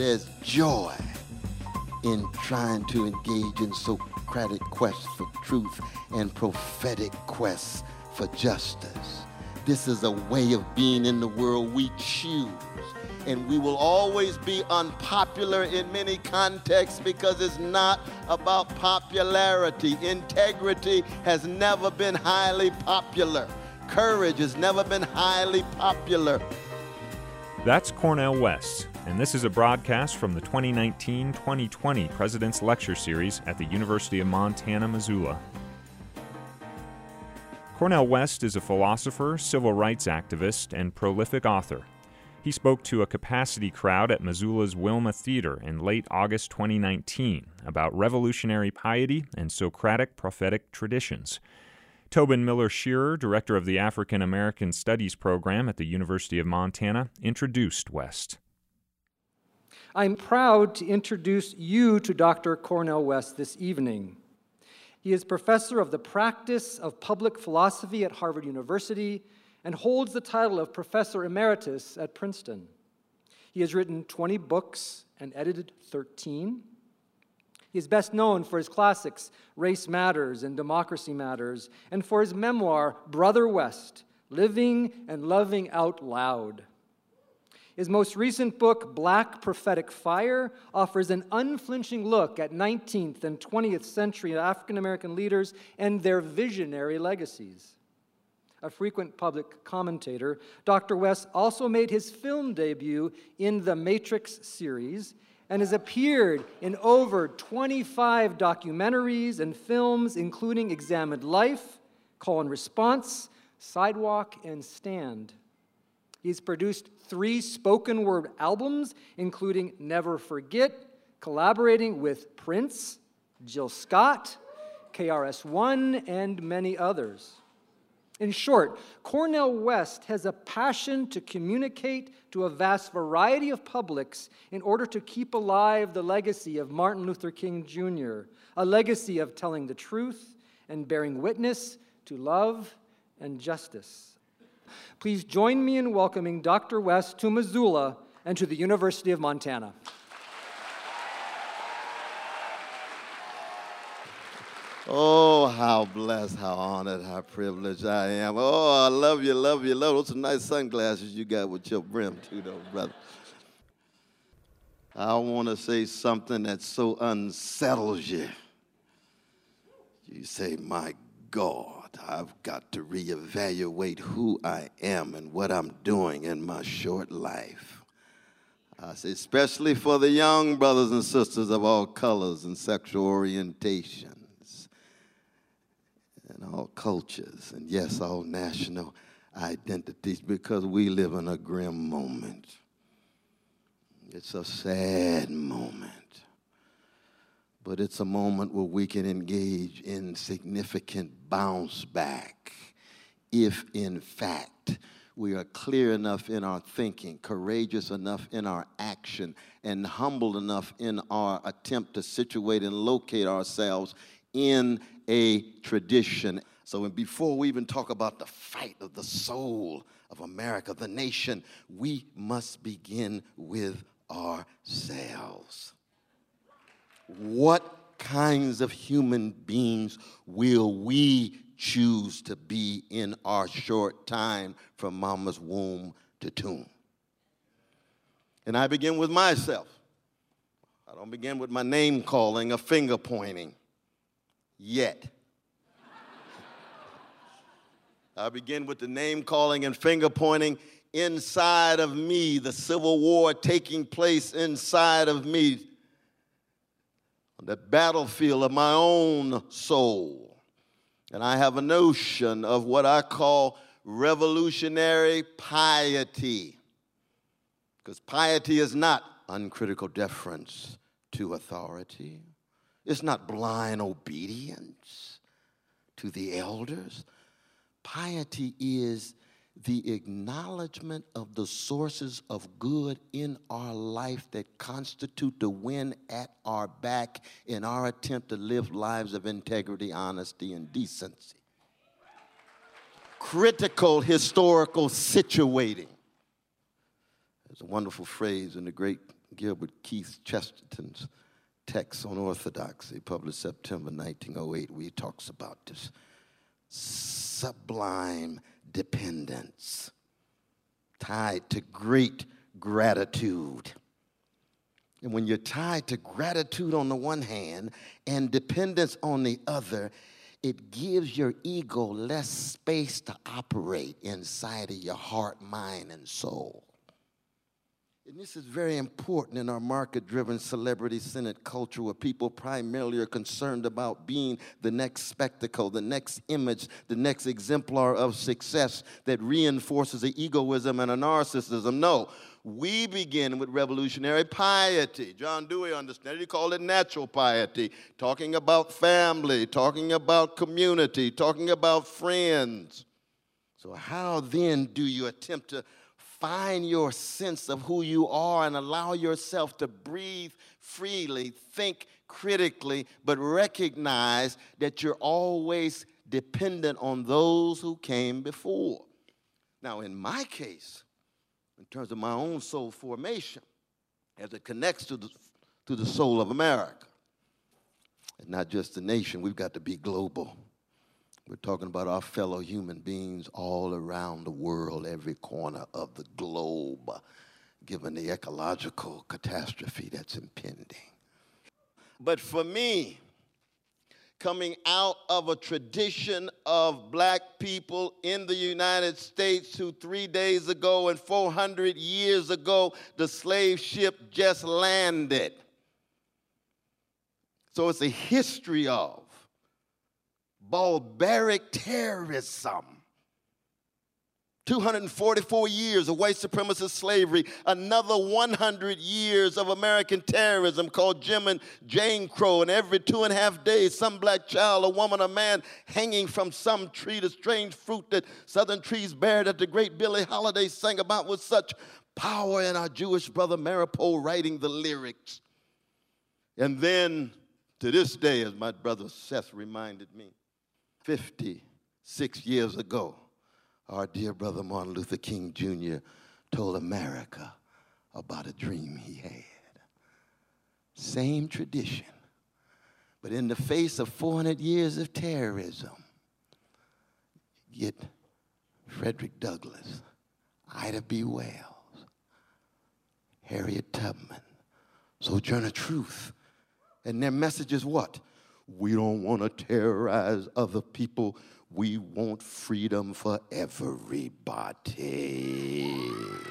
there's joy in trying to engage in Socratic quests for truth and prophetic quests for justice. This is a way of being in the world we choose. And we will always be unpopular in many contexts because it's not about popularity. Integrity has never been highly popular. Courage has never been highly popular. That's Cornel West, and this is a broadcast from the 2019-2020 President's Lecture Series at the University of Montana, Missoula. Cornel West is a philosopher, civil rights activist, and prolific author. He spoke to a capacity crowd at Missoula's Wilma Theater in late August 2019 about revolutionary piety and Socratic prophetic traditions. Tobin Miller Shearer, director of the African American Studies program at the University of Montana, introduced West. I'm proud to introduce you to Dr. Cornel West this evening. He is professor of the practice of public philosophy at Harvard University and holds the title of Professor Emeritus at Princeton. He has written 20 books and edited 13. He is best known for his classics, Race Matters and Democracy Matters, and for his memoir, Brother West, Living and Loving Out Loud. His most recent book, Black Prophetic Fire, offers an unflinching look at 19th and 20th century African American leaders and their visionary legacies. A frequent public commentator, Dr. West also made his film debut in the Matrix series and has appeared in over 25 documentaries and films, including Examined Life, Call and Response, Sidewalk, and Stand. He's produced 3 spoken word albums, including Never Forget, collaborating with Prince, Jill Scott, KRS-One, and many others. In short, Cornel West has a passion to communicate to a vast variety of publics in order to keep alive the legacy of Martin Luther King Jr., a legacy of telling the truth and bearing witness to love and justice. Please join me in welcoming Dr. West to Missoula and to the University of Montana. Oh, how blessed, how honored, how privileged I am. Oh, I love you, love you, love you. Those are nice sunglasses you got with your brim, too, though, brother. I want to say something that so unsettles you. You say, my God, I've got to reevaluate who I am and what I'm doing in my short life. I say, especially for the young brothers and sisters of all colors and sexual orientation. And all cultures, and yes, all national identities, because we live in a grim moment. It's a sad moment, but it's a moment where we can engage in significant bounce back if, in fact, we are clear enough in our thinking, courageous enough in our action, and humble enough in our attempt to situate and locate ourselves in a tradition. So before we even talk about the fight of the soul of America, the nation, we must begin with ourselves. What kinds of human beings will we choose to be in our short time from mama's womb to tomb? And I begin with myself. I don't begin with my name calling or finger pointing. Yet. I begin with the name calling and finger pointing inside of me, the Civil War taking place inside of me, on the battlefield of my own soul. And I have a notion of what I call revolutionary piety, because piety is not uncritical deference to authority. It's not blind obedience to the elders. Piety is the acknowledgement of the sources of good in our life that constitute the wind at our back in our attempt to live lives of integrity, honesty, and decency. Critical historical situating. There's a wonderful phrase in the great Gilbert Keith Chesterton's text on orthodoxy, published September 1908, where he talks about this sublime dependence tied to great gratitude. And when you're tied to gratitude on the one hand and dependence on the other, it gives your ego less space to operate inside of your heart, mind, and soul. And this is very important in our market-driven, celebrity-centered culture where people primarily are concerned about being the next spectacle, the next image, the next exemplar of success that reinforces the egoism and a narcissism. No, we begin with revolutionary piety. John Dewey understood it. He called it natural piety, talking about family, talking about community, talking about friends. So how then do you attempt to find your sense of who you are and allow yourself to breathe freely, think critically, but recognize that you're always dependent on those who came before? Now, in my case, in terms of my own soul formation, as it connects to the soul of America, and not just the nation, we've got to be global. We're talking about our fellow human beings all around the world, every corner of the globe, given the ecological catastrophe that's impending. But for me, coming out of a tradition of black people in the United States who 3 days ago and 400 years ago, the slave ship just landed. So it's a history of barbaric terrorism. 244 years of white supremacist slavery, another 100 years of American terrorism called Jim and Jane Crow, and every 2.5 days, some black child, a woman, a man hanging from some tree, the strange fruit that southern trees bear that the great Billie Holiday sang about with such power, and our Jewish brother Maripol writing the lyrics. And then, to this day, as my brother Seth reminded me, 56 years ago, our dear brother Martin Luther King Jr. told America about a dream he had. Same tradition, but in the face of 400 years of terrorism, get Frederick Douglass, Ida B. Wells, Harriet Tubman, Sojourner Truth, and their message is what? We don't want to terrorize other people. We want freedom for everybody.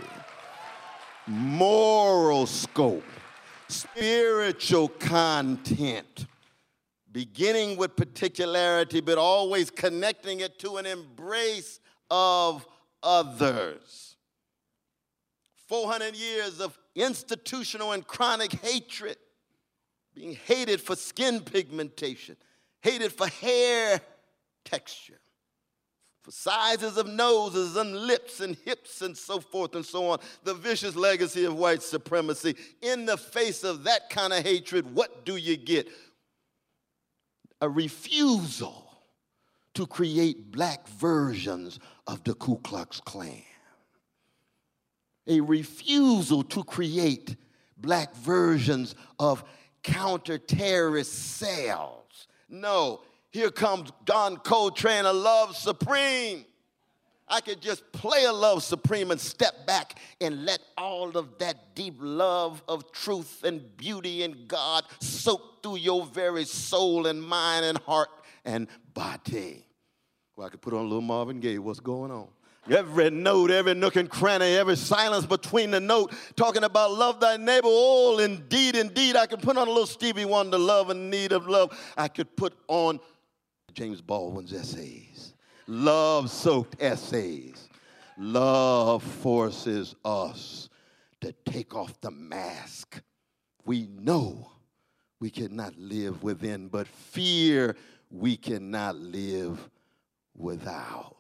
Moral scope, spiritual content, beginning with particularity, but always connecting it to an embrace of others. 400 years of institutional and chronic hatred, being hated for skin pigmentation, hated for hair texture, for sizes of noses and lips and hips and so forth and so on. The vicious legacy of white supremacy. In the face of that kind of hatred, what do you get? A refusal to create black versions of the Ku Klux Klan. A refusal to create black versions of counter-terrorist cells. No, here comes Don Coltrane, a Love Supreme. I could just play a Love Supreme and step back and let all of that deep love of truth and beauty and God soak through your very soul and mind and heart and body. Well, I could put on a little Marvin Gaye. What's going on? Every note, every nook and cranny, every silence between the note, talking about love thy neighbor. Oh, indeed, indeed. I could put on a little Stevie Wonder, Love and Need of Love. I could put on James Baldwin's essays, love-soaked essays. Love forces us to take off the mask. We know we cannot live within, but fear we cannot live without.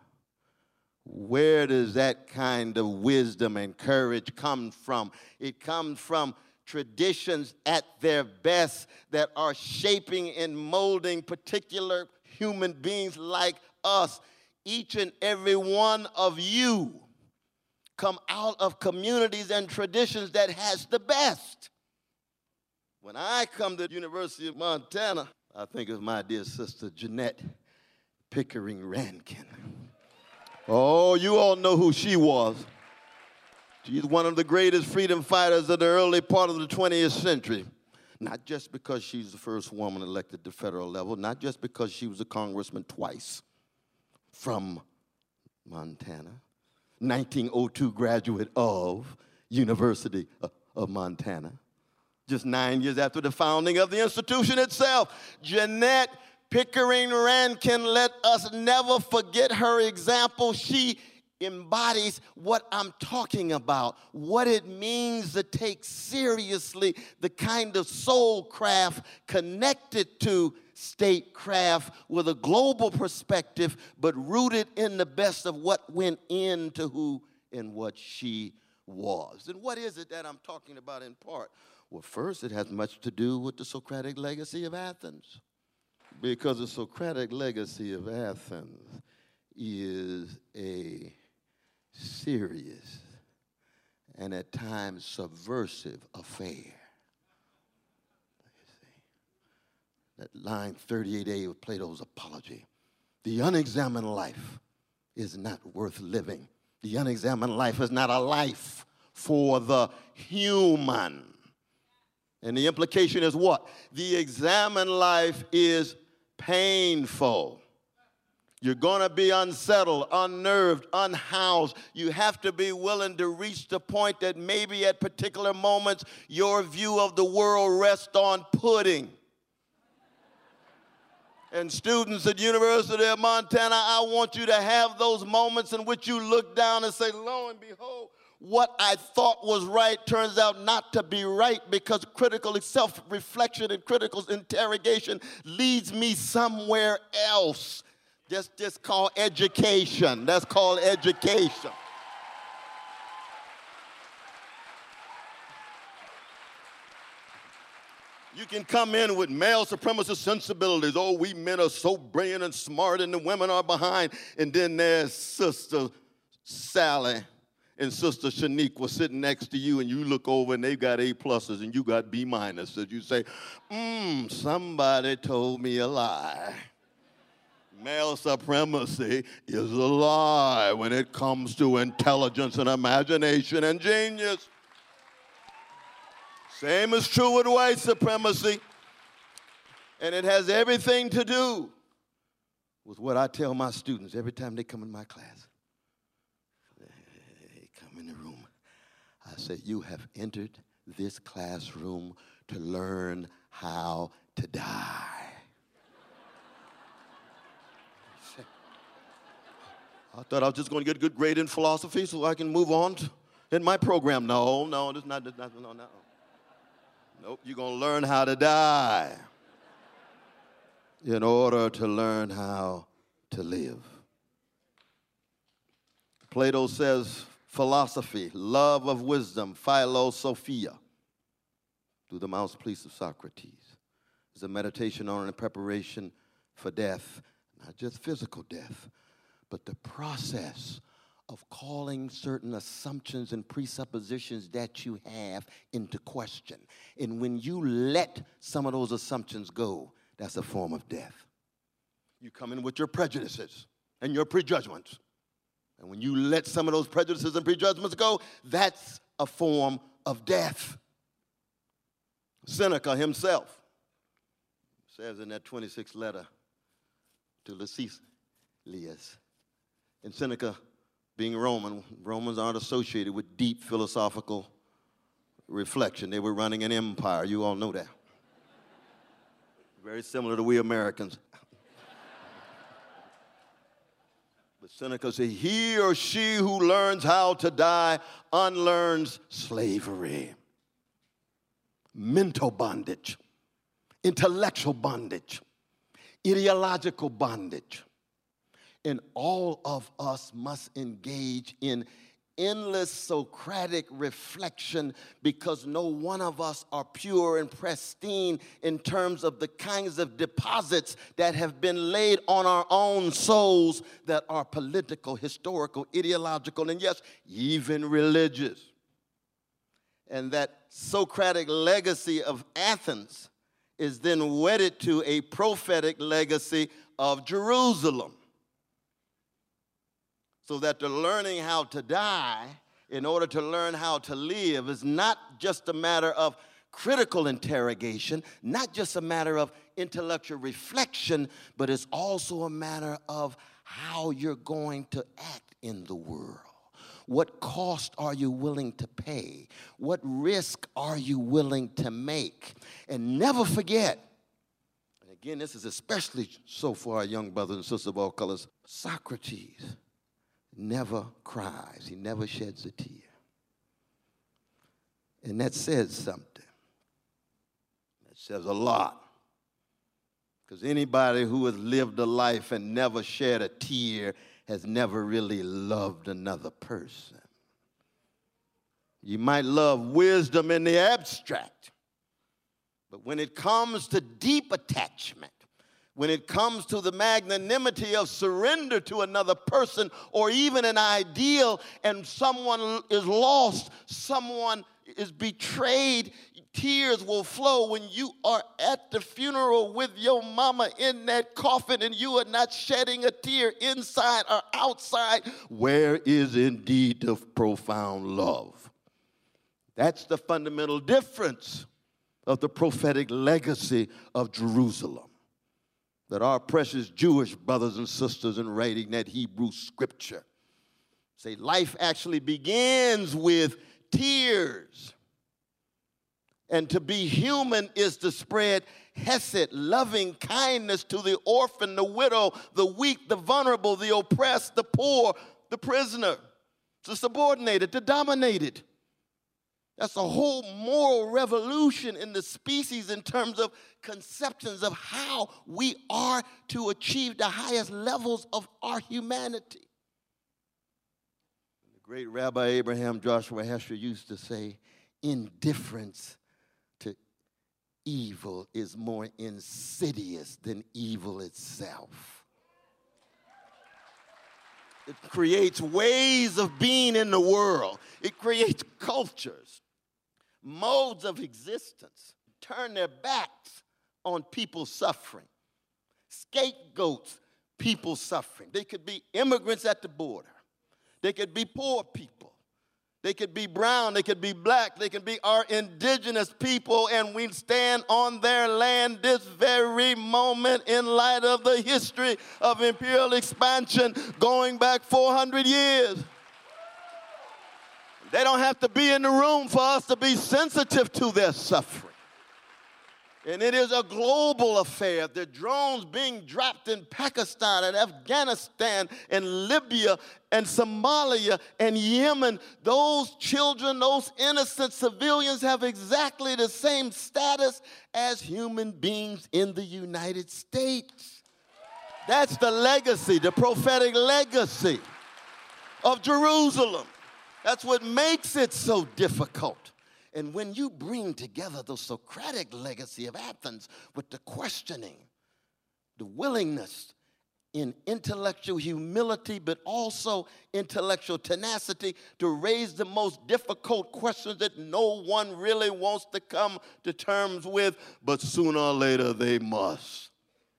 Where does that kind of wisdom and courage come from? It comes from traditions at their best that are shaping and molding particular human beings like us. Each and every one of you come out of communities and traditions that has the best. When I come to the University of Montana, I think of my dear sister Jeanette Pickering Rankin. Oh, you all know who she was. She's one of the greatest freedom fighters of the early part of the 20th century. Not just because she's the first woman elected to federal level, not just because she was a congressman twice from Montana, 1902 graduate of University of Montana. Just 9 years after the founding of the institution itself, Jeanette Pickering Rankin, let us never forget her example. She embodies what I'm talking about, what it means to take seriously the kind of soul craft connected to statecraft with a global perspective, but rooted in the best of what went into who and what she was. And what is it that I'm talking about in part? Well, first, it has much to do with the Socratic legacy of Athens, because the Socratic legacy of Athens is a serious and at times subversive affair. That line 38a of Plato's Apology. The unexamined life is not worth living. The unexamined life is not a life for the human. And the implication is what? The examined life is painful. You're going to be unsettled, unnerved, unhoused. You have to be willing to reach the point that maybe at particular moments your view of the world rests on pudding. And students at University of Montana, I want you to have those moments in which you look down and say, lo and behold, what I thought was right turns out not to be right, because critical self-reflection and critical interrogation leads me somewhere else. Just called education. That's called education. You can come in with male supremacist sensibilities. Oh, we men are so brilliant and smart and the women are behind. And then there's Sister Sally and Sister Shaniqua sitting next to you, and you look over and they've got A pluses and you got B minuses. You say, somebody told me a lie. Male supremacy is a lie when it comes to intelligence and imagination and genius. Same is true with white supremacy. And it has everything to do with what I tell my students every time they come in my class. They come in the room. I say, you have entered this classroom to learn how to die. I thought I was just going to get a good grade in philosophy so I can move on in my program. No, this is not, no. Nope, you're going to learn how to die in order to learn how to live. Plato says philosophy, love of wisdom, philosophia, through the mouthpiece of Socrates, is a meditation on and preparation for death, not just physical death, but the process of calling certain assumptions and presuppositions that you have into question. And when you let some of those assumptions go, that's a form of death. You come in with your prejudices and your prejudgments. And when you let some of those prejudices and prejudgments go, that's a form of death. Seneca himself says in that 26th letter to Lucilius, and Seneca, being Roman, Romans aren't associated with deep philosophical reflection. They were running an empire. You all know that. Very similar to we Americans. But Seneca said, he or she who learns how to die unlearns slavery, mental bondage, intellectual bondage, ideological bondage. And all of us must engage in endless Socratic reflection, because no one of us are pure and pristine in terms of the kinds of deposits that have been laid on our own souls that are political, historical, ideological, and yes, even religious. And that Socratic legacy of Athens is then wedded to a prophetic legacy of Jerusalem. So that the learning how to die in order to learn how to live is not just a matter of critical interrogation, not just a matter of intellectual reflection, but it's also a matter of how you're going to act in the world. What cost are you willing to pay? What risk are you willing to make? And never forget, and again, this is especially so for our young brothers and sisters of all colors, Socrates never cries. He never sheds a tear. And that says something. That says a lot. Because anybody who has lived a life and never shed a tear has never really loved another person. You might love wisdom in the abstract, but when it comes to deep attachment, when it comes to the magnanimity of surrender to another person or even an ideal, and someone is lost, someone is betrayed, tears will flow when you are at the funeral with your mama in that coffin and you are not shedding a tear inside or outside. Where is indeed the profound love? That's the fundamental difference of the prophetic legacy of Jerusalem. That our precious Jewish brothers and sisters in writing that Hebrew scripture say life actually begins with tears. And to be human is to spread hesed, loving kindness to the orphan, the widow, the weak, the vulnerable, the oppressed, the poor, the prisoner, the subordinated, the dominated. That's a whole moral revolution in the species in terms of conceptions of how we are to achieve the highest levels of our humanity. The great Rabbi Abraham Joshua Heschel used to say, indifference to evil is more insidious than evil itself. It creates ways of being in the world. It creates cultures, modes of existence, turn their backs on people suffering. Scapegoats, people suffering. They could be immigrants at the border. They could be poor people. They could be brown. They could be black. They could be our indigenous people, and we stand on their land this very moment in light of the history of imperial expansion going back 400 years. They don't have to be in the room for us to be sensitive to their suffering. And it is a global affair. The drones being dropped in Pakistan and Afghanistan and Libya and Somalia and Yemen, those children, those innocent civilians have exactly the same status as human beings in the United States. That's the legacy, the prophetic legacy of Jerusalem. That's what makes it so difficult. And when you bring together the Socratic legacy of Athens with the questioning, the willingness in intellectual humility, but also intellectual tenacity to raise the most difficult questions that no one really wants to come to terms with, but sooner or later they must.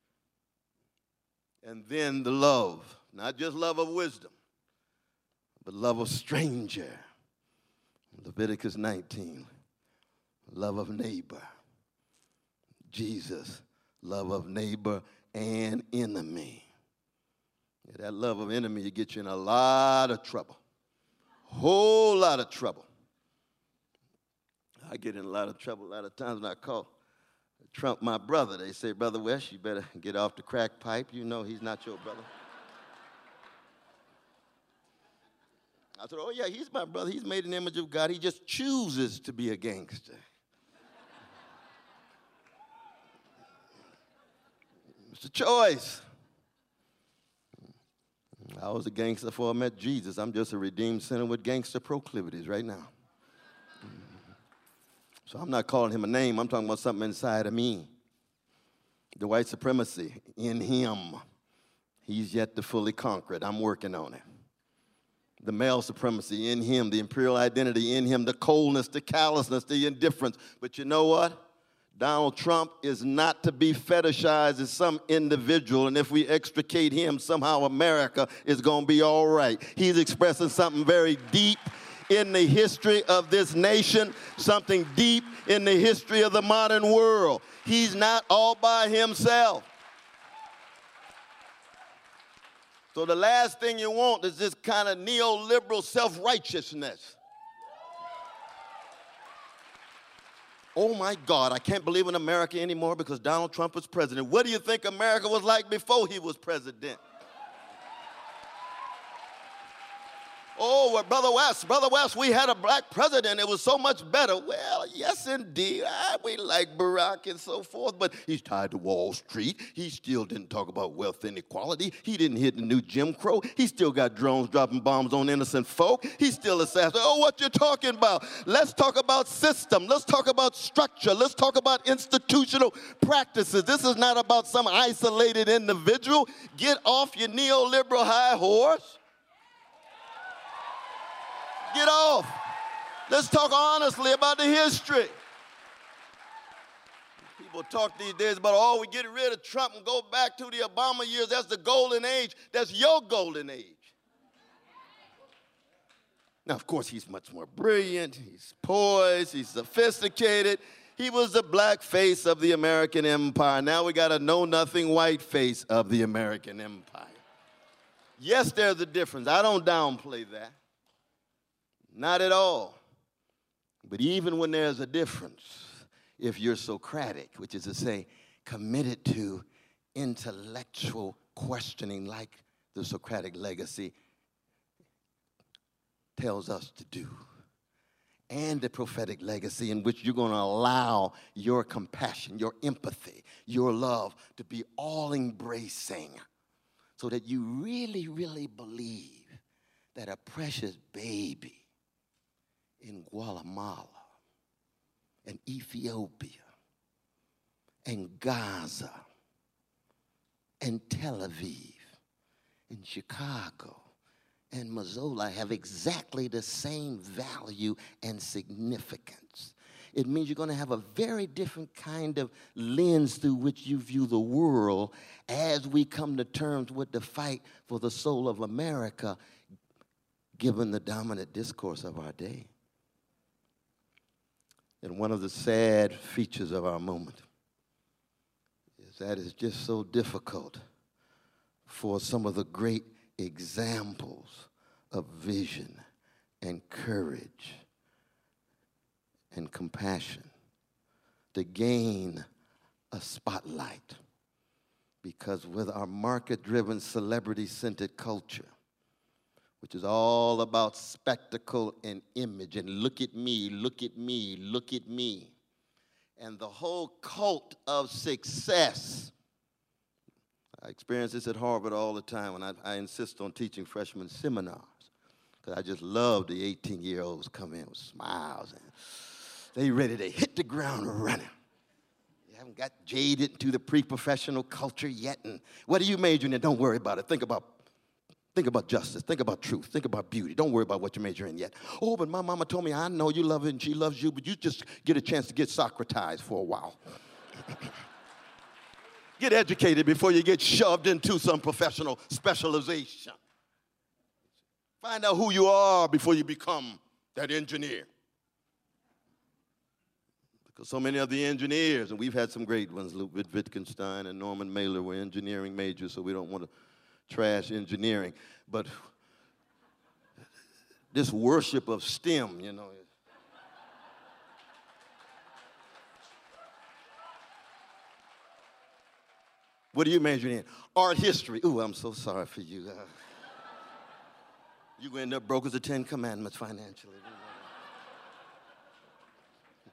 And then the love, not just love of wisdom, but love of stranger. Leviticus 19, love of neighbor. Jesus, love of neighbor and enemy. Yeah, that love of enemy, you get you in a lot of trouble. Whole lot of trouble. I get in a lot of trouble a lot of times when I call Trump my brother. They say, Brother West, you better get off the crack pipe. You know he's not your brother. I said, oh, yeah, he's my brother. He's made an image of God. He just chooses to be a gangster. It's a choice. I was a gangster before I met Jesus. I'm just a redeemed sinner with gangster proclivities right now. So I'm not calling him a name. I'm talking about something inside of me. The white supremacy in him. He's yet to fully conquer it. I'm working on it. The male supremacy in him, the imperial identity in him, the coldness, the callousness, the indifference. But you know what? Donald Trump is not to be fetishized as some individual, and if we extricate him, somehow America is going to be all right. He's expressing something very deep in the history of this nation, something deep in the history of the modern world. He's not all by himself. So the last thing you want is this kind of neoliberal self-righteousness. Oh my God, I can't believe in America anymore because Donald Trump is president. What do you think America was like before he was president? Oh, well, Brother West, we had a black president. It was so much better. Well, yes, indeed. We like Barack and so forth, but he's tied to Wall Street. He still didn't talk about wealth inequality. He didn't hit the new Jim Crow. He still got drones dropping bombs on innocent folk. He still assassinated. Oh, what you talking about? Let's talk about system. Let's talk about structure. Let's talk about institutional practices. This is not about some isolated individual. Get off your neoliberal high horse. Get off. Let's talk honestly about the history. People talk these days about, oh, we get rid of Trump and go back to the Obama years. That's the golden age. That's your golden age. Now, of course, he's much more brilliant. He's poised. He's sophisticated. He was the black face of the American empire. Now we got a know-nothing white face of the American empire. Yes, there's a difference. I don't downplay that. Not at all. But even when there's a difference, if you're Socratic, which is to say, committed to intellectual questioning like the Socratic legacy tells us to do, and the prophetic legacy in which you're going to allow your compassion, your empathy, your love to be all-embracing so that you really, really believe that a precious baby in Guatemala and Ethiopia and Gaza and Tel Aviv and Chicago and Missoula have exactly the same value and significance. It means you're going to have a very different kind of lens through which you view the world as we come to terms with the fight for the soul of America, given the dominant discourse of our day. And one of the sad features of our moment is that it's just so difficult for some of the great examples of vision and courage and compassion to gain a spotlight. Because with our market-driven, celebrity-centered culture, which is all about spectacle and image, and look at me, look at me, look at me. And the whole cult of success. I experience this at Harvard all the time when I insist on teaching freshman seminars, because I just love the 18-year-olds come in with smiles, and they ready to hit the ground running. You haven't got jaded into the pre-professional culture yet, and what are you majoring in? Don't worry about it. Think about justice. Think about truth. Think about beauty. Don't worry about what you're majoring in yet. Oh, but my mama told me, I know you love it and she loves you, but you just get a chance to get Socratized for a while. Get educated before you get shoved into some professional specialization. Find out who you are before you become that engineer. Because so many of the engineers, and we've had some great ones, Ludwig Wittgenstein and Norman Mailer were engineering majors, so we don't want to trash engineering, but this worship of STEM, you know. What are you majoring in? Art history. Ooh, I'm so sorry for you. You end up broke as the Ten Commandments financially.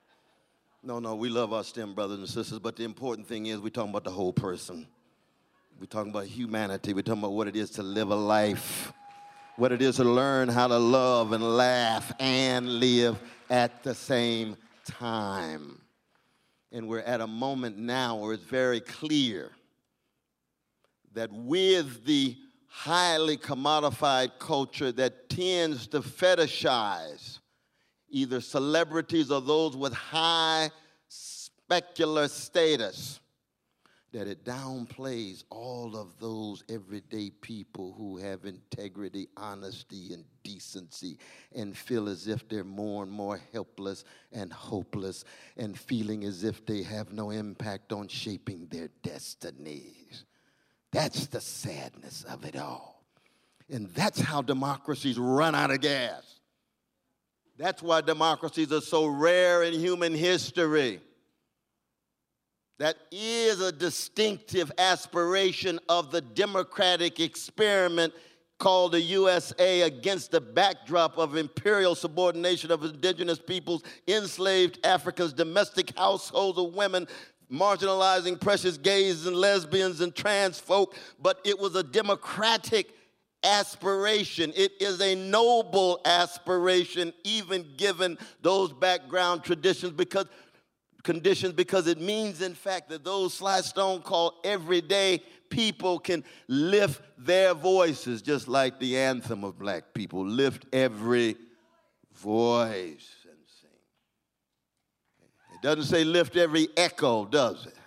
No, we love our STEM brothers and sisters, but the important thing is we're talking about the whole person. We're talking about humanity. We're talking about what it is to live a life, what it is to learn how to love and laugh and live at the same time. And we're at a moment now where it's very clear that with the highly commodified culture that tends to fetishize either celebrities or those with high specular status, that it downplays all of those everyday people who have integrity, honesty, and decency and feel as if they're more and more helpless and hopeless and feeling as if they have no impact on shaping their destinies. That's the sadness of it all. And that's how democracies run out of gas. That's why democracies are so rare in human history. That is a distinctive aspiration of the democratic experiment called the USA against the backdrop of imperial subordination of indigenous peoples, enslaved Africans, domestic households of women, marginalizing precious gays and lesbians and trans folk. But it was a democratic aspiration. It is a noble aspiration, even given those background conditions, because it means, in fact, that those Sly Stone called everyday people can lift their voices, just like the anthem of black people, lift every voice and sing. It doesn't say lift every echo, does it?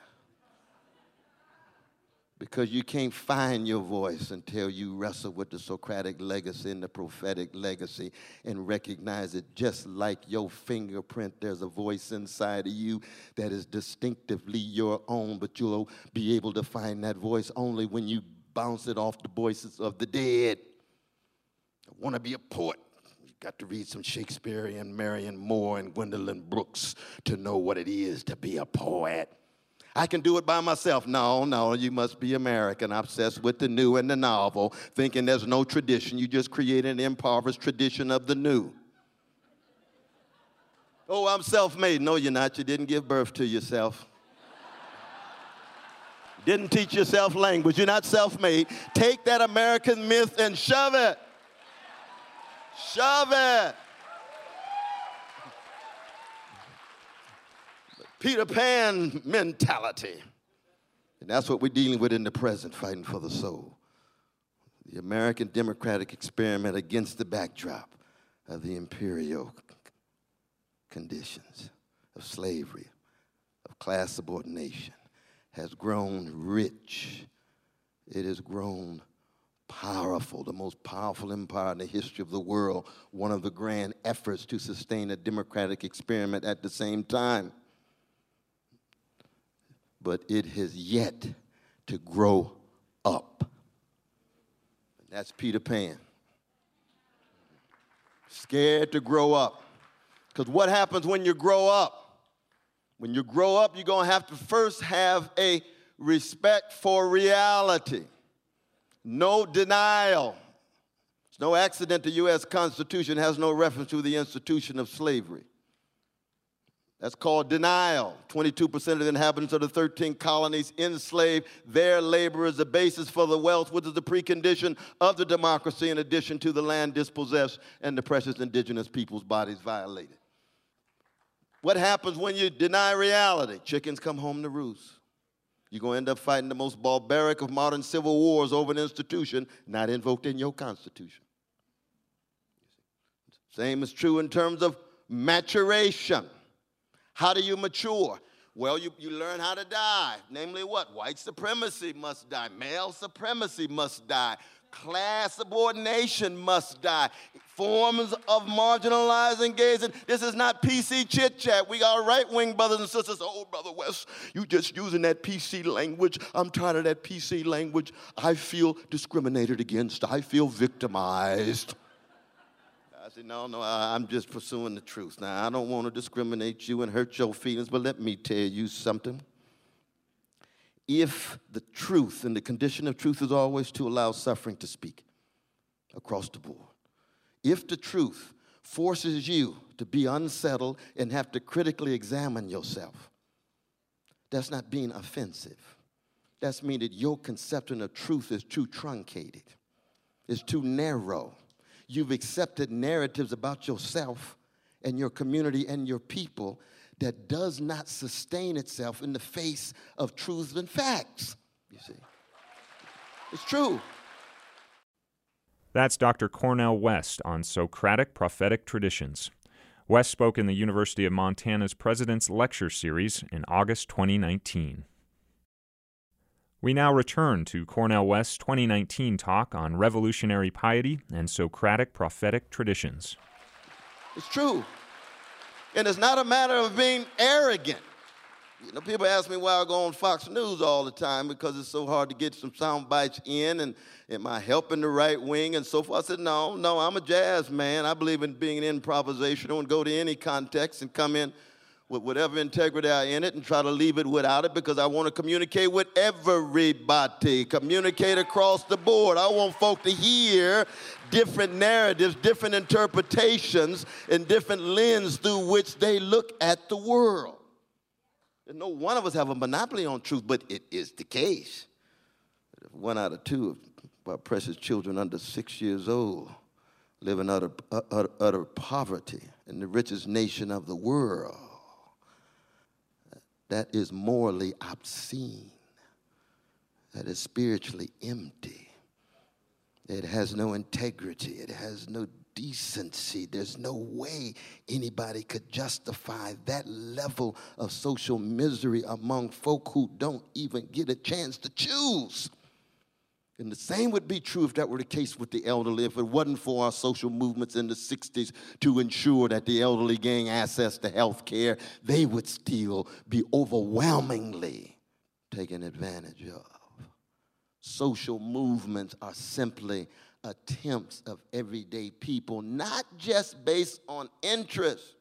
Because you can't find your voice until you wrestle with the Socratic legacy and the prophetic legacy and recognize it. Just like your fingerprint, there's a voice inside of you that is distinctively your own, but you'll be able to find that voice only when you bounce it off the voices of the dead. I want to be a poet. You've got to read some Shakespeare and Marion Moore and Gwendolyn Brooks to know what it is to be a poet. I can do it by myself. No, you must be American, obsessed with the new and the novel, thinking there's no tradition. You just created an impoverished tradition of the new. Oh, I'm self-made. No, you're not. You didn't give birth to yourself. Didn't teach yourself language. You're not self-made. Take that American myth and shove it. Shove it. Peter Pan mentality. And that's what we're dealing with in the present, fighting for the soul. The American democratic experiment against the backdrop of the imperial conditions of slavery, of class subordination, has grown rich. It has grown powerful, the most powerful empire in the history of the world, one of the grand efforts to sustain a democratic experiment at the same time. But it has yet to grow up. And that's Peter Pan. Scared to grow up. Because what happens when you grow up? When you grow up, you're going to have to first have a respect for reality. No denial. It's no accident the U.S. Constitution has no reference to the institution of slavery. That's called denial. 22% of the inhabitants of the 13 colonies enslaved their labor as the basis for the wealth, which is the precondition of the democracy, in addition to the land dispossessed and the precious indigenous people's bodies violated. What happens when you deny reality? Chickens come home to roost. You're going to end up fighting the most barbaric of modern civil wars over an institution not invoked in your Constitution. Same is true in terms of maturation. How do you mature? Well, you learn how to die. Namely what? White supremacy must die. Male supremacy must die. Class subordination must die. Forms of marginalizing gays. This is not PC chit-chat. We got right-wing brothers and sisters. Oh, Brother West, you just using that PC language. I'm tired of that PC language. I feel discriminated against. I feel victimized. I said, no, I'm just pursuing the truth. Now, I don't want to discriminate you and hurt your feelings, but let me tell you something. If the truth, and the condition of truth is always to allow suffering to speak across the board. If the truth forces you to be unsettled and have to critically examine yourself, that's not being offensive. That's mean that your conception of truth is too truncated. It's too narrow. You've accepted narratives about yourself and your community and your people that does not sustain itself in the face of truths and facts, you see. It's true. That's Dr. Cornel West on Socratic prophetic traditions. West spoke in the University of Montana's President's Lecture Series in August 2019. We now return to Cornel West's 2019 talk on revolutionary piety and Socratic prophetic traditions. It's true. And it's not a matter of being arrogant. You know, people ask me why I go on Fox News all the time because it's so hard to get some sound bites in, and am I helping the right wing and so forth. I said, no, I'm a jazz man. I believe in being improvisational and go to any context and come in with whatever integrity I in it and try to leave it without it because I want to communicate with everybody, communicate across the board. I want folk to hear different narratives, different interpretations, and different lens through which they look at the world. And no one of us have a monopoly on truth, but it is the case. 1 out of 2 of our precious children under 6 years old live in utter poverty in the richest nation of the world. That is morally obscene. That is spiritually empty. It has no integrity. It has no decency. There's no way anybody could justify that level of social misery among folk who don't even get a chance to choose. And the same would be true if that were the case with the elderly, if it wasn't for our social movements in the 60s to ensure that the elderly gain access to health care, they would still be overwhelmingly taken advantage of. Social movements are simply attempts of everyday people, not just based on interest,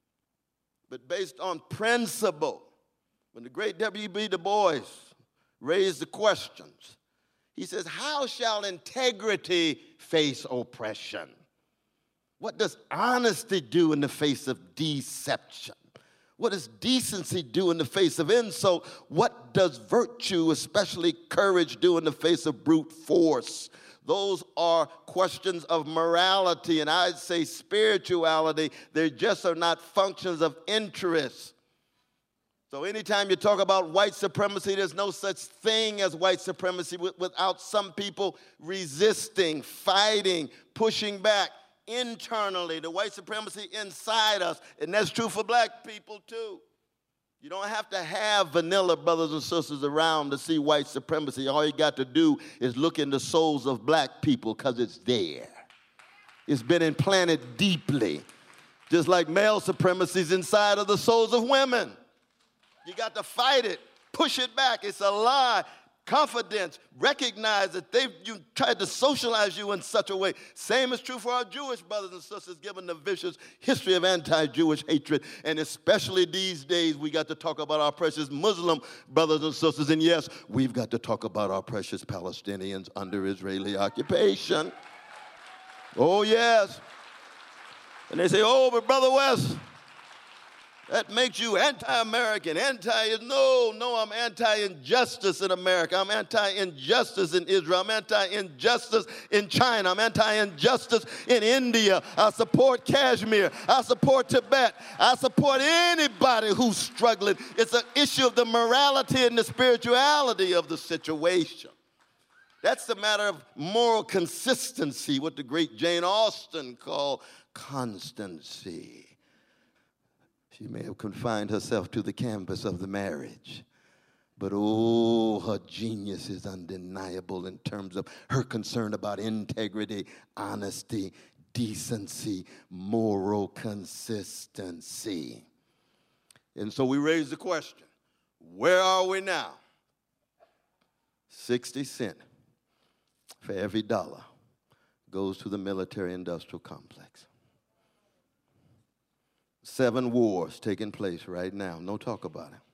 but based on principle. When the great W.B. Du Bois raised the questions, he says, how shall integrity face oppression? What does honesty do in the face of deception? What does decency do in the face of insult? What does virtue, especially courage, do in the face of brute force? Those are questions of morality, and I'd say spirituality. They just are not functions of interest. So anytime you talk about white supremacy, there's no such thing as white supremacy without some people resisting, fighting, pushing back internally, the white supremacy inside us. And that's true for black people too. You don't have to have vanilla brothers and sisters around to see white supremacy. All you got to do is look in the souls of black people because it's there. It's been implanted deeply. Just like male supremacy is inside of the souls of women. You got to fight it, push it back. It's a lie. Confidence, recognize that you tried to socialize you in such a way. Same is true for our Jewish brothers and sisters, given the vicious history of anti-Jewish hatred. And especially these days, we got to talk about our precious Muslim brothers and sisters. And yes, we've got to talk about our precious Palestinians under Israeli occupation. Oh, yes. And they say, oh, but Brother West, that makes you anti-American, No, I'm anti-injustice in America. I'm anti-injustice in Israel. I'm anti-injustice in China. I'm anti-injustice in India. I support Kashmir. I support Tibet. I support anybody who's struggling. It's an issue of the morality and the spirituality of the situation. That's the matter of moral consistency, what the great Jane Austen called constancy. She may have confined herself to the canvas of the marriage, but oh, her genius is undeniable in terms of her concern about integrity, honesty, decency, moral consistency. And so we raise the question, where are we now? 60 cents for every dollar goes to the military-industrial complex. 7 wars taking place right now. No talk about it.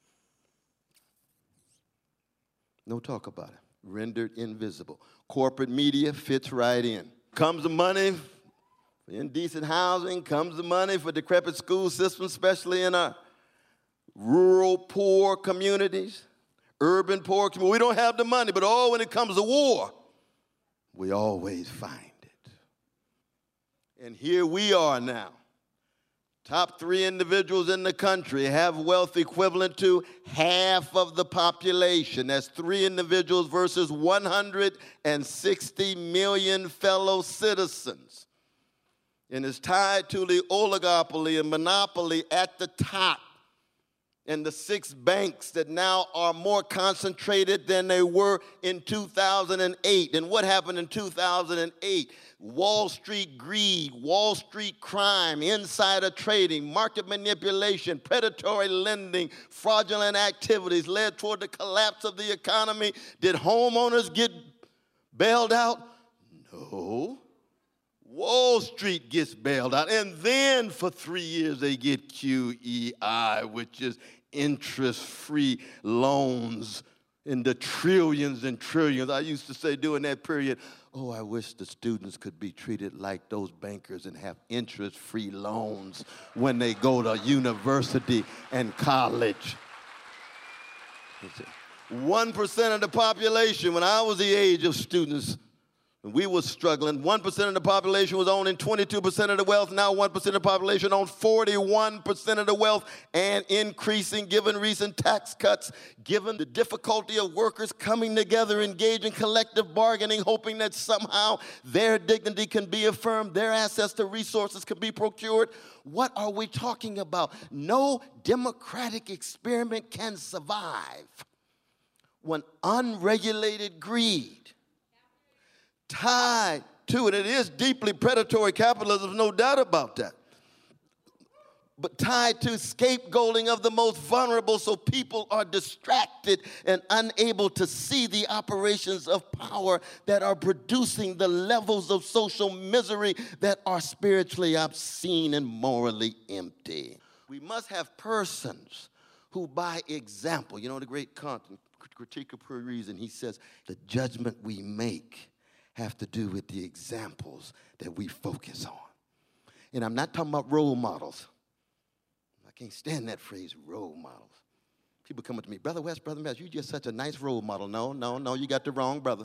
No talk about it. Rendered invisible. Corporate media fits right in. Comes the money for indecent housing, comes the money for decrepit school systems, especially in our rural, poor communities. Urban poor, we don't have the money, but oh, when it comes to war, we always find it. And here we are now. Top 3 individuals in the country have wealth equivalent to half of the population. That's 3 individuals versus 160 million fellow citizens. And it's tied to the oligopoly and monopoly at the top, and the 6 banks that now are more concentrated than they were in 2008. And what happened in 2008? Wall Street greed, Wall Street crime, insider trading, market manipulation, predatory lending, fraudulent activities led toward the collapse of the economy. Did homeowners get bailed out? No. Wall Street gets bailed out. And then for 3 years they get QEI, which is interest-free loans in the trillions and trillions. I used to say during that period, oh, I wish the students could be treated like those bankers and have interest-free loans when they go to university and college. 1% of the population, when I was the age of students, we were struggling. 1% of the population was owning 22% of the wealth. Now 1% of the population owns 41% of the wealth, and increasing given recent tax cuts, given the difficulty of workers coming together, engaging collective bargaining, hoping that somehow their dignity can be affirmed, their access to resources can be procured. What are we talking about? No democratic experiment can survive when unregulated greed tied to it. It is deeply predatory capitalism, no doubt about that. But tied to scapegoating of the most vulnerable, so people are distracted and unable to see the operations of power that are producing the levels of social misery that are spiritually obscene and morally empty. We must have persons who, by example, you know, the great Kant, Critique of Pure Reason, he says, the judgment we make have to do with the examples that we focus on. And I'm not talking about role models. I can't stand that phrase, role models. People come up to me, Brother West, you're just such a nice role model. No, you got the wrong brother.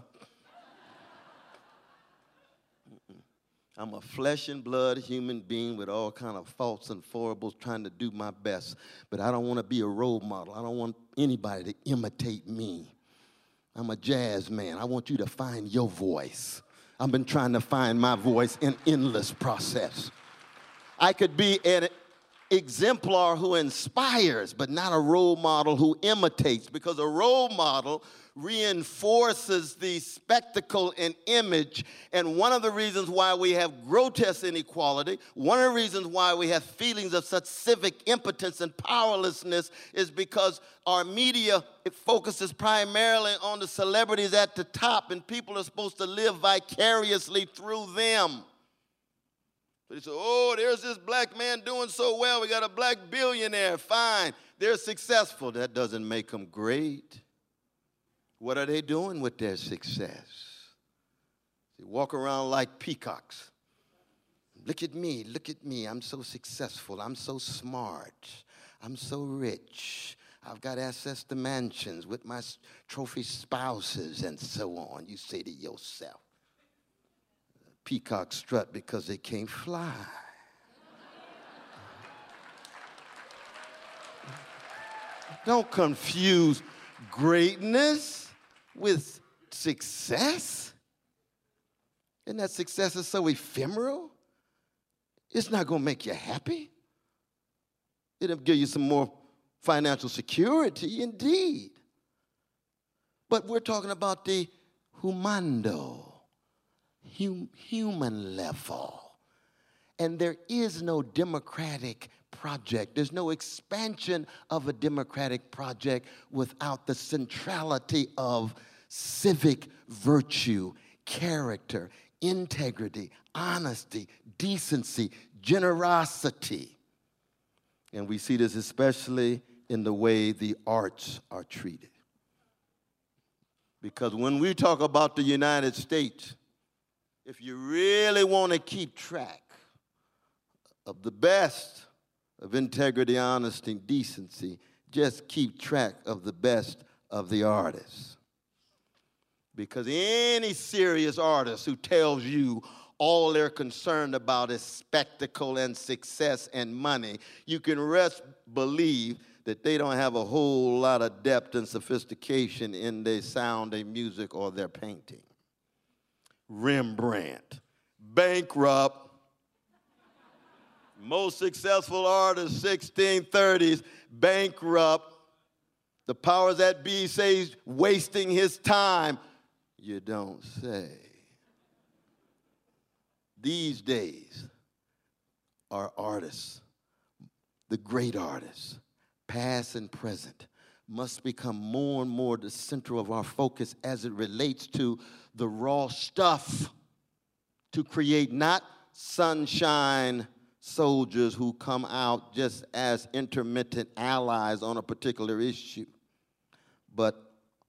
I'm a flesh and blood human being with all kind of faults and foibles, trying to do my best. But I don't want to be a role model. I don't want anybody to imitate me. I'm a jazz man. I want you to find your voice. I've been trying to find my voice in endless process. I could be an exemplar who inspires, but not a role model who imitates, because a role model reinforces the spectacle and image. And one of the reasons why we have grotesque inequality, one of the reasons why we have feelings of such civic impotence and powerlessness is because our media, it focuses primarily on the celebrities at the top, and people are supposed to live vicariously through them. But they say, oh, there's this black man doing so well. We got a black billionaire. Fine. They're successful. That doesn't make them great. What are they doing with their success? They walk around like peacocks. Look at me. I'm so successful. I'm so smart. I'm so rich. I've got access to mansions with my trophy spouses and so on. You say to yourself, peacocks strut because they can't fly. Don't confuse greatness with success. And that success is so ephemeral. It's not going to make you happy. It'll give you some more financial security, indeed. But we're talking about the humando, human level. And there is no democratic project. There's no expansion of a democratic project without the centrality of civic virtue, character, integrity, honesty, decency, generosity. And we see this especially in the way the arts are treated. Because when we talk about the United States, if you really want to keep track of the best of integrity, honesty, and decency, just keep track of the best of the artist. Because any serious artist who tells you all they're concerned about is spectacle and success and money, you can believe that they don't have a whole lot of depth and sophistication in their sound, their music, or their painting. Rembrandt, bankrupt, most successful artist, 1630s, bankrupt. The powers that be say he's wasting his time. You don't say. These days, our artists, the great artists, past and present, must become more and more the center of our focus as it relates to the raw stuff to create not sunshine soldiers who come out just as intermittent allies on a particular issue, but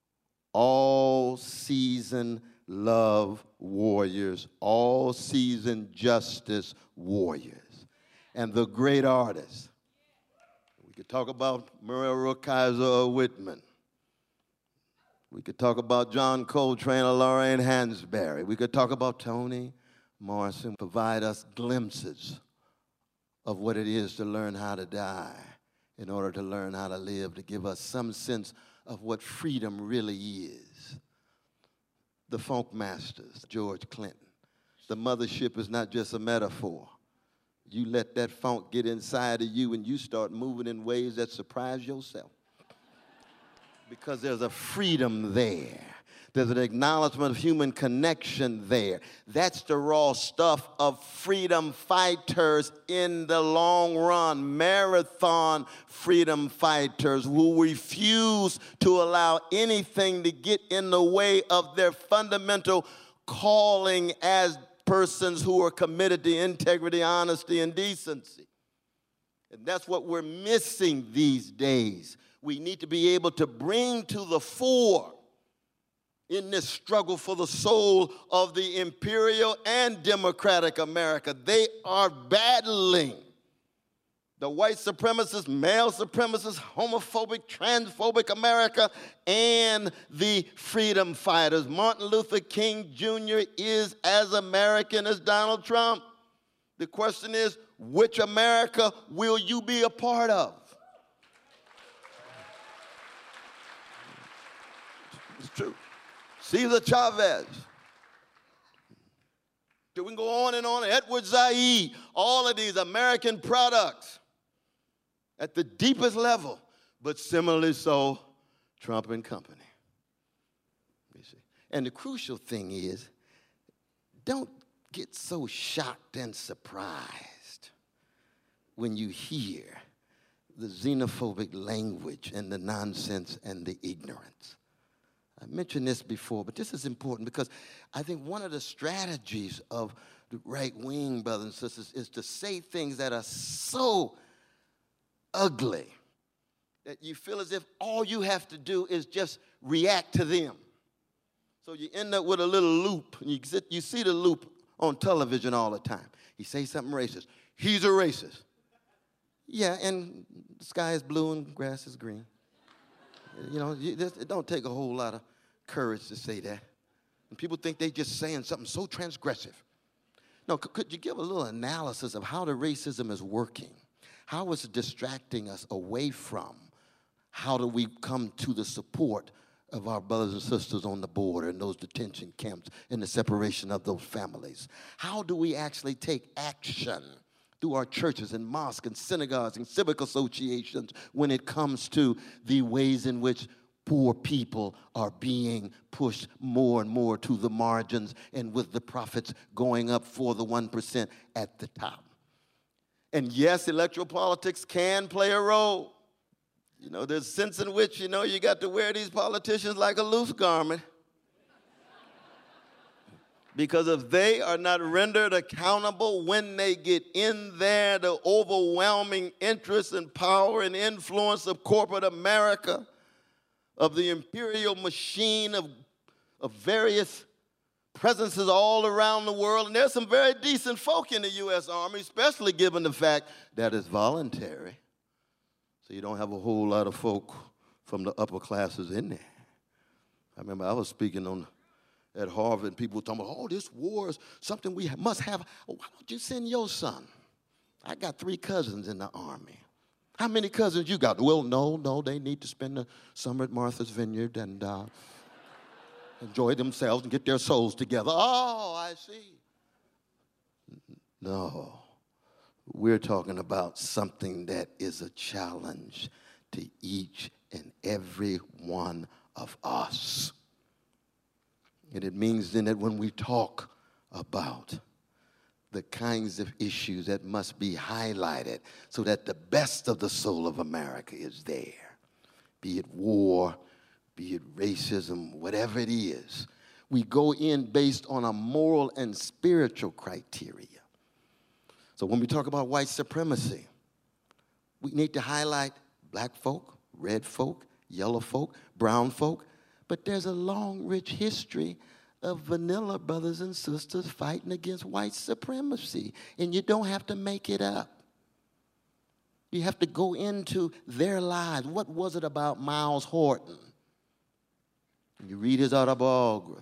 all-season love warriors, all-season justice warriors. And the great artists, we could talk about Muriel Rukeyser Whitman. We could talk about John Coltrane or Lorraine Hansberry. We could talk about Toni Morrison, provide us glimpses of what it is to learn how to die in order to learn how to live, to give us some sense of what freedom really is. The Funk Masters, George Clinton. The mothership is not just a metaphor. You let that funk get inside of you and you start moving in ways that surprise yourself. Because there's a freedom there. There's an acknowledgement of human connection there. That's the raw stuff of freedom fighters in the long run, marathon freedom fighters who refuse to allow anything to get in the way of their fundamental calling as persons who are committed to integrity, honesty, and decency. And that's what we're missing these days. We need to be able to bring to the fore in this struggle for the soul of the imperial and democratic America. They are battling the white supremacist, male supremacist, homophobic, transphobic America and the freedom fighters. Martin Luther King Jr. is as American as Donald Trump. The question is, which America will you be a part of? It's true. Cesar Chavez. We can go on and on. Edward Said, all of these American products at the deepest level, but similarly so, Trump and company. You see? And the crucial thing is, don't get so shocked and surprised when you hear the xenophobic language and the nonsense and the ignorance. I mentioned this before, but this is important because I think one of the strategies of the right wing, brothers and sisters, is to say things that are so ugly that you feel as if all you have to do is just react to them. So you end up with a little loop, and you see the loop on television all the time. He says something racist. He's a racist. Yeah, and the sky is blue and grass is green. You know, it don't take a whole lot of courage to say that. And people think they're just saying something so transgressive. No, could you give a little analysis of how the racism is working? How is it distracting us away from? How do we come to the support of our brothers and sisters on the border and those detention camps and the separation of those families? How do we actually take action through our churches and mosques and synagogues and civic associations when it comes to the ways in which poor people are being pushed more and more to the margins and with the profits going up for the 1% at the top? And yes, electoral politics can play a role. You know, there's a sense in which, you know, you got to wear these politicians like a loose garment. Because if they are not rendered accountable when they get in there, the overwhelming interest and power and influence of corporate America, of the imperial machine of various presences all around the world, and there's some very decent folk in the U.S. Army, especially given the fact that it's voluntary. So you don't have a whole lot of folk from the upper classes in there. I remember I was speaking at Harvard, and people were talking about, oh, this war is something we must have. Oh, why don't you send your son? I got 3 cousins in the Army. How many cousins you got? Well, no, they need to spend the summer at Martha's Vineyard and enjoy themselves and get their souls together. Oh, I see. No, we're talking about something that is a challenge to each and every one of us. And it means then that when we talk about the kinds of issues that must be highlighted so that the best of the soul of America is there, be it war, be it racism, whatever it is, we go in based on a moral and spiritual criteria. So when we talk about white supremacy, we need to highlight black folk, red folk, yellow folk, brown folk, but there's a long, rich history of vanilla brothers and sisters fighting against white supremacy, and you don't have to make it up. You have to go into their lives. What was it about Miles Horton? You read his autobiography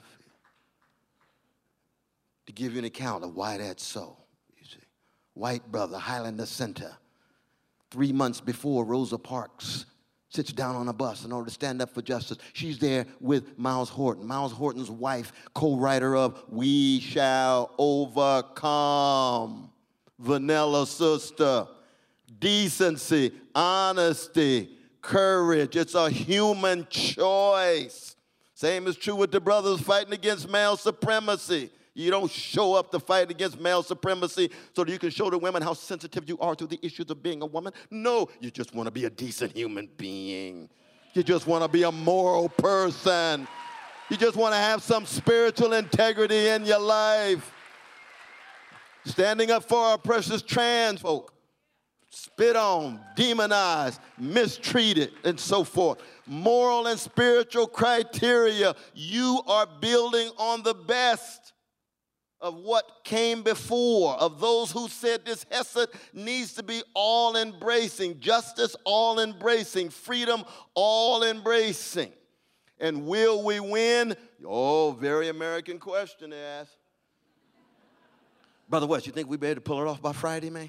to give you an account of why that's so. You see, white brother, Highlander Center, 3 months before Rosa Parks sits down on a bus in order to stand up for justice. She's there with Miles Horton. Miles Horton's wife, co-writer of We Shall Overcome, Vanilla Sister, decency, honesty, courage. It's a human choice. Same is true with the brothers fighting against male supremacy. You don't show up to fight against male supremacy so that you can show the women how sensitive you are to the issues of being a woman. No, you just want to be a decent human being. You just want to be a moral person. You just want to have some spiritual integrity in your life. Standing up for our precious trans folk. Spit on, demonized, mistreated, and so forth. Moral and spiritual criteria. You are building on the best of what came before, of those who said this Hesed needs to be all-embracing, justice all-embracing, freedom all-embracing. And will we win? Oh, very American question to ask. Brother West, you think we'll be able to pull it off by Friday, man?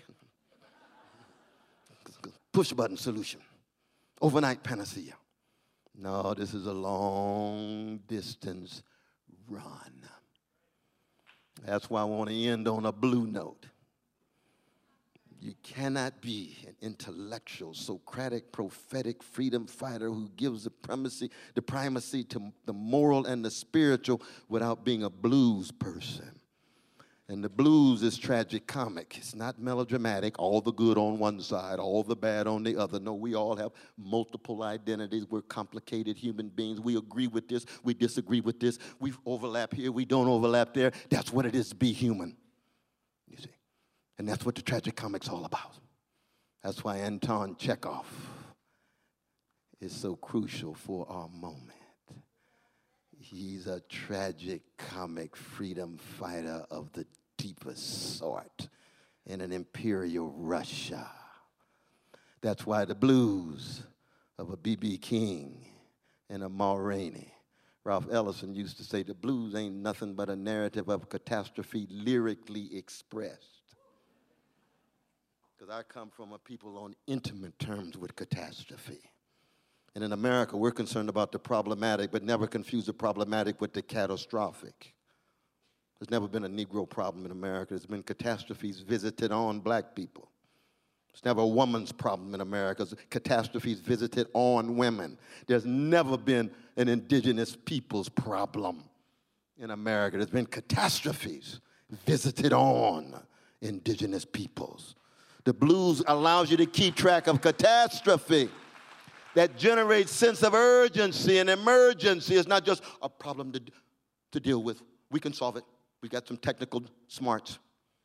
Push-button solution. Overnight panacea. No, this is a long-distance run. That's why I want to end on a blue note. You cannot be an intellectual, Socratic, prophetic freedom fighter who gives the primacy to the moral and the spiritual without being a blues person. And the blues is tragicomic. It's not melodramatic, all the good on one side, all the bad on the other. No, we all have multiple identities. We're complicated human beings. We agree with this. We disagree with this. We overlap here. We don't overlap there. That's what it is to be human, you see. And that's what the tragicomic's all about. That's why Anton Chekhov is so crucial for our moment. He's a tragic comic freedom fighter of the deepest sort in an imperial Russia. That's why the blues of a B.B. King and a Ma Rainey. Ralph Ellison used to say the blues ain't nothing but a narrative of catastrophe lyrically expressed. Because I come from a people on intimate terms with catastrophe. And in America, we're concerned about the problematic, but never confuse the problematic with the catastrophic. There's never been a Negro problem in America. There's been catastrophes visited on black people. There's never a woman's problem in America. There's catastrophes visited on women. There's never been an indigenous people's problem in America. There's been catastrophes visited on indigenous peoples. The blues allows you to keep track of catastrophe. That generates sense of urgency and emergency. It's not just a problem to deal with. We can solve it. We got some technical smarts.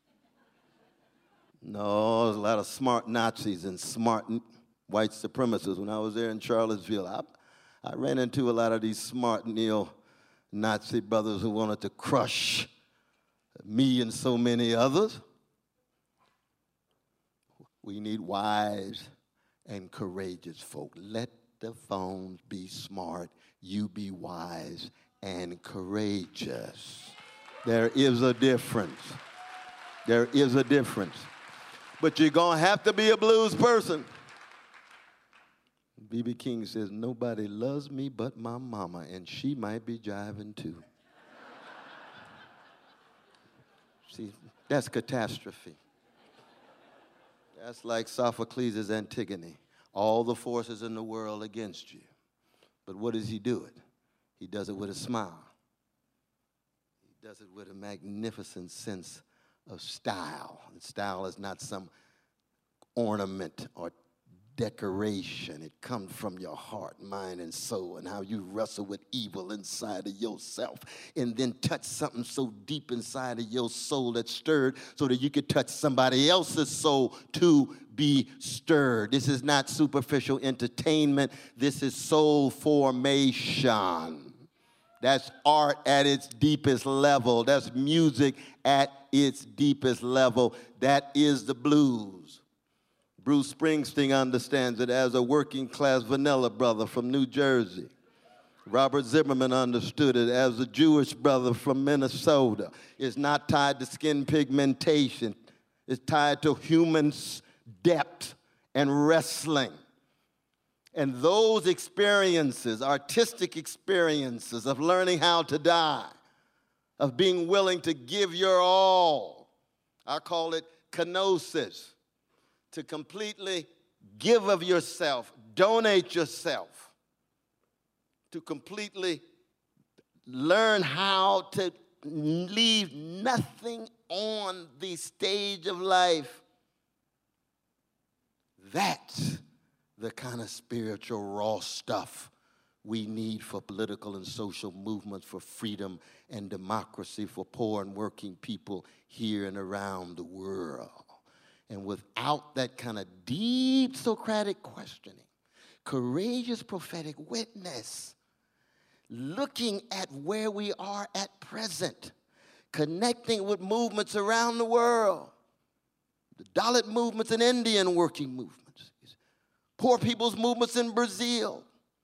No, there's a lot of smart Nazis and smart white supremacists. When I was there in Charlottesville, I ran into a lot of these smart neo-Nazi brothers who wanted to crush me and so many others. We need wise and courageous folk. Let the phones, be smart, you be wise and courageous. There is a difference. There is a difference. But you're going to have to be a blues person. B.B. King says, nobody loves me but my mama, and she might be jiving too. See, that's catastrophe. That's like Sophocles' Antigone. All the forces in the world against you. But what does he do it? He does it with a smile. He does it with a magnificent sense of style. And style is not some ornament or decoration. It comes from your heart, mind, and soul, and how you wrestle with evil inside of yourself and then touch something so deep inside of your soul that's stirred so that you could touch somebody else's soul to be stirred. This is not superficial entertainment. This is soul formation. That's art at its deepest level. That's music at its deepest level. That is the blues. Bruce Springsteen understands it as a working-class vanilla brother from New Jersey. Robert Zimmerman understood it as a Jewish brother from Minnesota. It's not tied to skin pigmentation. It's tied to human depth and wrestling. And those experiences, artistic experiences of learning how to die, of being willing to give your all, I call it kenosis, to completely give of yourself, donate yourself, to completely learn how to leave nothing on the stage of life. That's the kind of spiritual raw stuff we need for political and social movements, for freedom and democracy, for poor and working people here and around the world. And without that kind of deep Socratic questioning, courageous prophetic witness, looking at where we are at present, connecting with movements around the world, the Dalit movements and Indian working movements, poor people's movements in Brazil.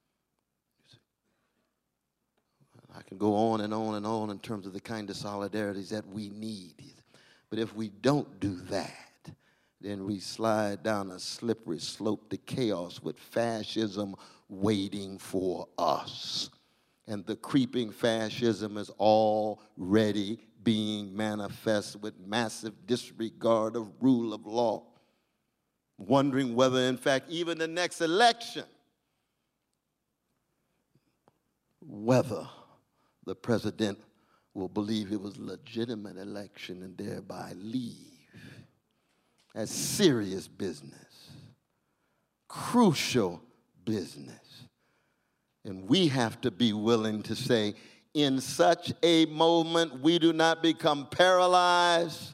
I can go on and on and on in terms of the kind of solidarities that we need. But if we don't do that, then we slide down a slippery slope to chaos with fascism waiting for us. And the creeping fascism is already being manifest with massive disregard of rule of law. Wondering whether, in fact, even the next election, whether the president will believe it was a legitimate election and thereby leave. That's serious business, crucial business. And we have to be willing to say, in such a moment, we do not become paralyzed.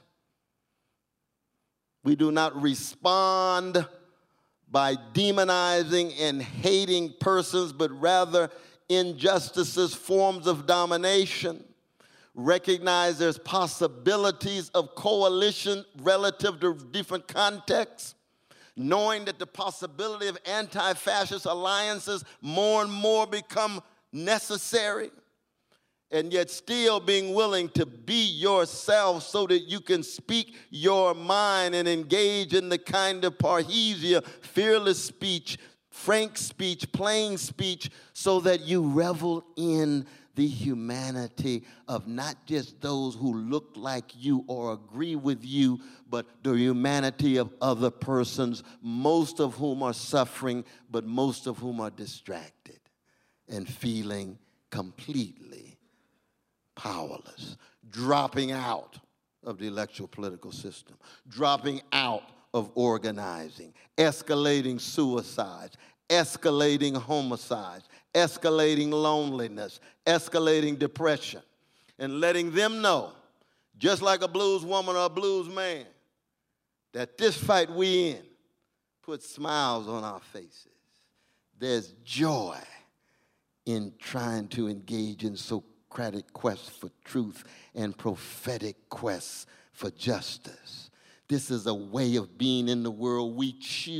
We do not respond by demonizing and hating persons, but rather injustices, forms of domination. Recognize there's possibilities of coalition relative to different contexts, knowing that the possibility of anti-fascist alliances more and more become necessary, and yet still being willing to be yourself so that you can speak your mind and engage in the kind of parrhesia, fearless speech, frank speech, plain speech, so that you revel in the humanity of not just those who look like you or agree with you, but the humanity of other persons, most of whom are suffering, but most of whom are distracted and feeling completely powerless, dropping out of the electoral political system, dropping out of organizing, escalating suicides, escalating homicides, escalating loneliness, escalating depression, and letting them know, just like a blues woman or a blues man, that this fight we in puts smiles on our faces. There's joy in trying to engage in Socratic quests for truth and prophetic quests for justice. This is a way of being in the world we choose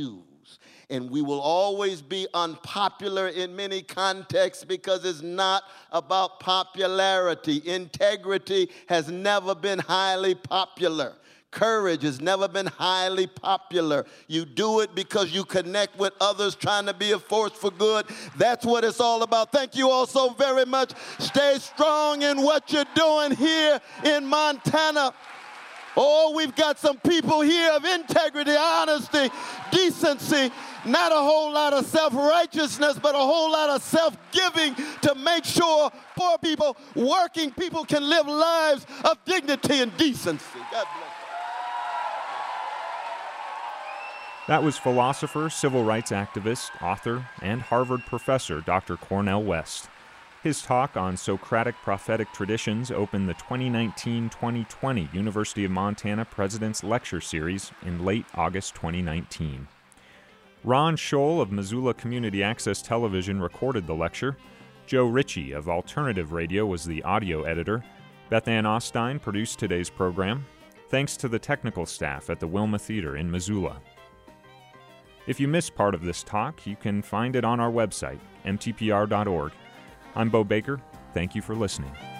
And we will always be unpopular in many contexts because it's not about popularity. Integrity has never been highly popular. Courage has never been highly popular. You do it because you connect with others trying to be a force for good. That's what it's all about. Thank you all so very much. Stay strong in what you're doing here in Montana. Oh, we've got some people here of integrity, honesty, decency, not a whole lot of self-righteousness, but a whole lot of self-giving to make sure poor people, working people can live lives of dignity and decency. God bless. That was philosopher, civil rights activist, author, and Harvard professor Dr. Cornel West. His talk on Socratic prophetic traditions opened the 2019-2020 University of Montana President's Lecture Series in late August 2019. Ron Scholl of Missoula Community Access Television recorded the lecture. Joe Ritchie of Alternative Radio was the audio editor. Beth Ann Ostein produced today's program. Thanks to the technical staff at the Wilma Theater in Missoula. If you missed part of this talk, you can find it on our website, mtpr.org. I'm Bo Baker. Thank you for listening.